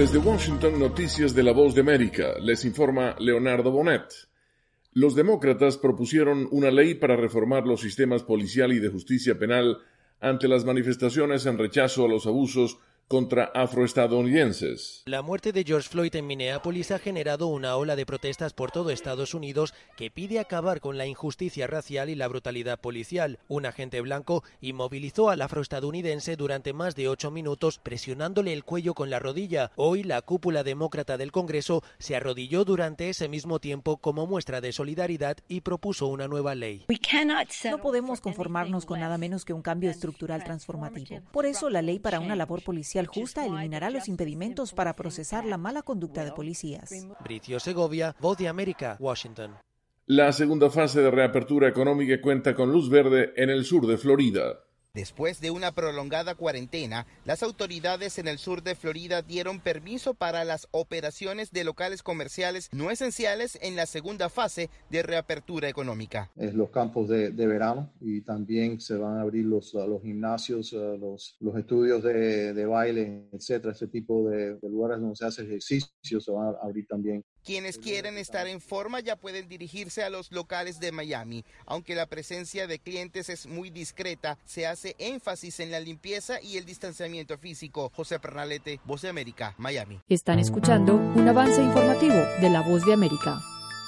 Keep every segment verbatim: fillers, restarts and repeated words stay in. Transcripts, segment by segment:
Desde Washington, noticias de La Voz de América, les informa Leonardo Bonet. Los demócratas propusieron una ley para reformar los sistemas policial y de justicia penal ante las manifestaciones en rechazo a los abusos contra afroestadounidenses. La muerte de George Floyd en Minneapolis ha generado una ola de protestas por todo Estados Unidos que pide acabar con la injusticia racial y la brutalidad policial. Un agente blanco inmovilizó al afroestadounidense durante más de ocho minutos presionándole el cuello con la rodilla. Hoy la cúpula demócrata del Congreso se arrodilló durante ese mismo tiempo como muestra de solidaridad y propuso una nueva ley. No podemos conformarnos con nada menos que un cambio estructural transformativo. Por eso la ley para una labor policial justa eliminará los impedimentos para procesar la mala conducta de policías. Bricio Segovia, Voz de América, Washington. La segunda fase de reapertura económica cuenta con luz verde en el sur de Florida. Después de una prolongada cuarentena, las autoridades en el sur de Florida dieron permiso para las operaciones de locales comerciales no esenciales en la segunda fase de reapertura económica. Es los campos de, de verano y también se van a abrir los, los gimnasios, los, los estudios de, de baile, etcétera. Ese tipo de, de lugares donde se hace ejercicio se van a abrir también. Quienes quieren estar en forma ya pueden dirigirse a los locales de Miami. Aunque la presencia de clientes es muy discreta, se hace énfasis en la limpieza y el distanciamiento físico. José Pernalete, Voz de América, Miami. Están escuchando un avance informativo de La Voz de América.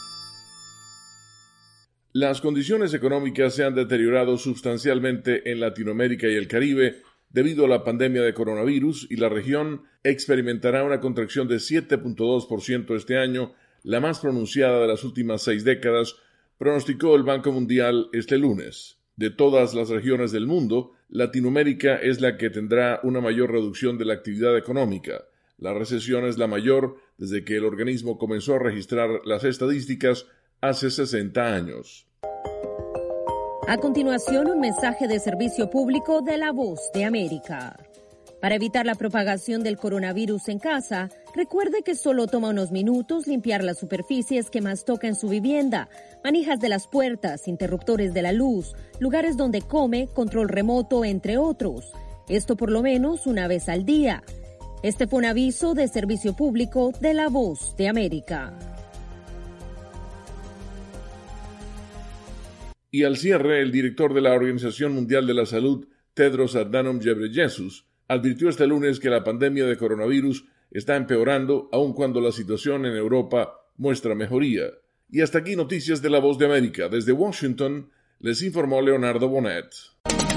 Las condiciones económicas se han deteriorado sustancialmente en Latinoamérica y el Caribe debido a la pandemia de coronavirus, y la región experimentará una contracción de siete punto dos por ciento este año, la más pronunciada de las últimas seis décadas, pronosticó el Banco Mundial este lunes. De todas las regiones del mundo, Latinoamérica es la que tendrá una mayor reducción de la actividad económica. La recesión es la mayor desde que el organismo comenzó a registrar las estadísticas hace sesenta años. A continuación, un mensaje de servicio público de La Voz de América. Para evitar la propagación del coronavirus en casa, recuerde que solo toma unos minutos limpiar las superficies que más toca en su vivienda, manijas de las puertas, interruptores de la luz, lugares donde come, control remoto, entre otros. Esto por lo menos una vez al día. Este fue un aviso de servicio público de La Voz de América. Y al cierre, el director de la Organización Mundial de la Salud, Tedros Adhanom Ghebreyesus, advirtió este lunes que la pandemia de coronavirus está empeorando, aun cuando la situación en Europa muestra mejoría. Y hasta aquí noticias de La Voz de América. Desde Washington, les informó Leonardo Bonet.